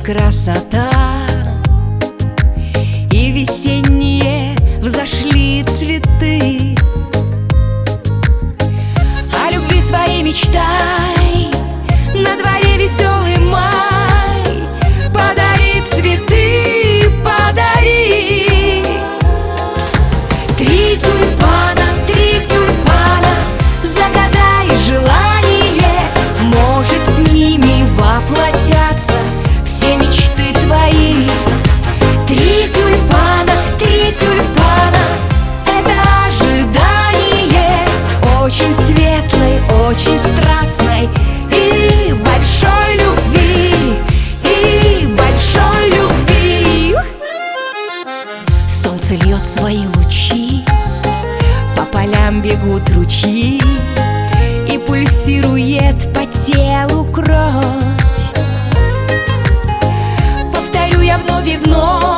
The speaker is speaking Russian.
красота, и весенние взошли цветы. О любви своей мечтай, на дворе веселый май. Подари цветы, подари. Три тюльпана, загадай желание. Может, с ними воплотятся все мечты твои. Три тюльпана, это ожидание очень светлой, очень страстной и большой любви, и большой любви. Солнце льет свои лучи, по полям бегут ручьи, и пульсирует по телу кровь. Повторю я вновь и вновь: